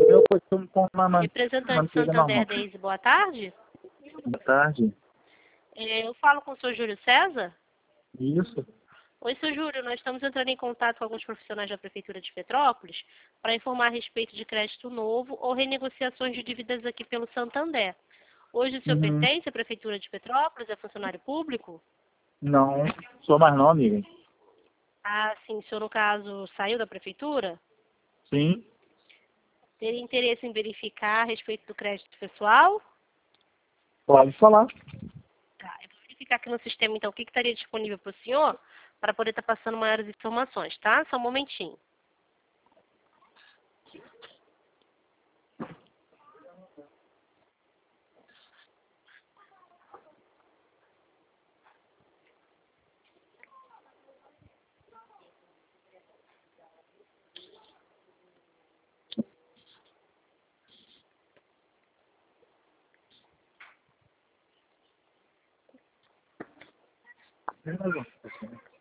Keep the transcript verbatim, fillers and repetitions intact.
Eu costumo com uma man- Representante manteiga Santander, normal. Deise, boa tarde. Boa tarde. É, eu falo com o senhor Júlio César. Isso. Oi, senhor Júlio, nós estamos entrando em contato com alguns profissionais da Prefeitura de Petrópolis para informar a respeito de crédito novo ou renegociações de dívidas aqui pelo Santander. Hoje o senhor Uhum. pertence à Prefeitura de Petrópolis, é funcionário público? Não, sou mais não, amiga. Ah, sim, o senhor, no caso, saiu da Prefeitura? Sim. Teria interesse em verificar a respeito do crédito pessoal? Pode falar. Tá, eu vou verificar aqui no sistema, então, o que, que estaria disponível para o senhor, para poder estar passando maiores informações, tá? Só um momentinho. Tem mais um.